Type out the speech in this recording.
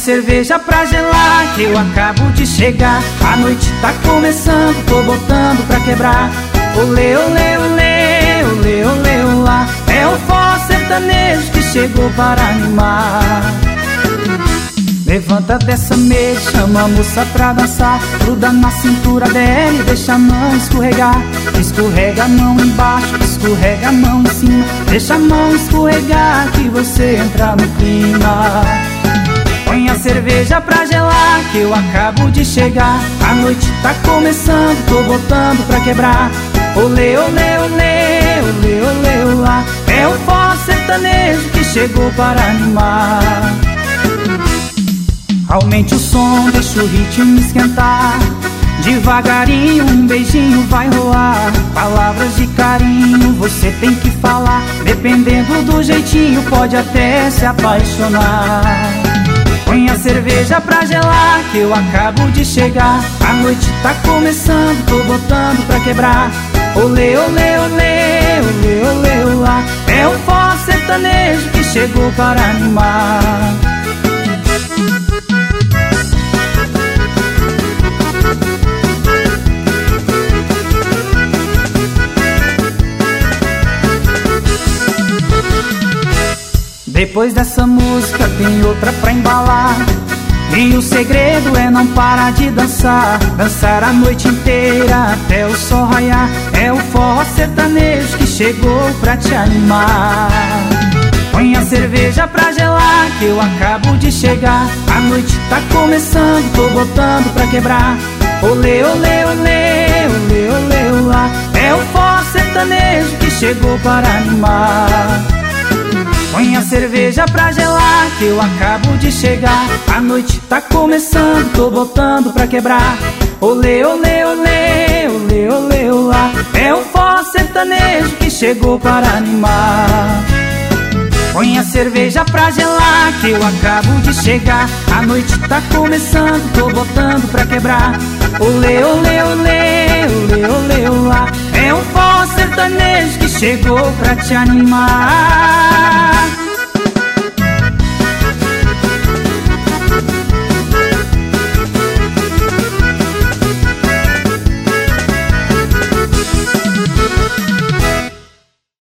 cerveja pra gelar, que eu acabo de chegar. A noite tá começando, tô botando pra quebrar. Olê, olê, olê, olê, olê, olá. É o forró sertanejo que chegou para animar. Levanta dessa mesa, chama a moça pra dançar. Gruda na cintura dela e deixa a mão escorregar. Escorrega a mão embaixo, escorrega a mão em cima. Deixa a mão escorregar que você entra no clima. Põe a cerveja pra gelar, que eu acabo de chegar. A noite tá começando, tô botando pra quebrar. Olê, olê, olê, olê, olê, olá. É o forró sertanejo que chegou para animar. Aumente o som, deixa o ritmo esquentar. Devagarinho um beijinho vai rolar. Palavras de carinho você tem que falar. Dependendo do jeitinho pode até se apaixonar. Põe a cerveja pra gelar, que eu acabo de chegar. A noite tá começando, tô botando pra quebrar. Olê, olê, olê, olê, olê, olá. É o forró sertanejo que chegou para animar. Depois dessa música tem outra pra embalar. E o segredo é não parar de dançar. Dançar a noite inteira até o sol raiar. É o forró sertanejo que chegou pra te animar. Põe a cerveja pra gelar, que eu acabo de chegar. A noite tá começando, tô botando pra quebrar. Olê, olê, olê, olê, olê, olá. É o forró sertanejo que chegou para animar. Põe a cerveja pra gelar, que eu acabo de chegar. A noite tá começando, tô botando pra quebrar. Olê, olê, olê, olê, olê, olá. É o forró sertanejo que chegou para animar. Põe a cerveja pra gelar, que eu acabo de chegar. A noite tá começando, tô botando pra quebrar. Olê, olê, olê, olê, olê, olá. É o forró sertanejo que chegou pra te animar.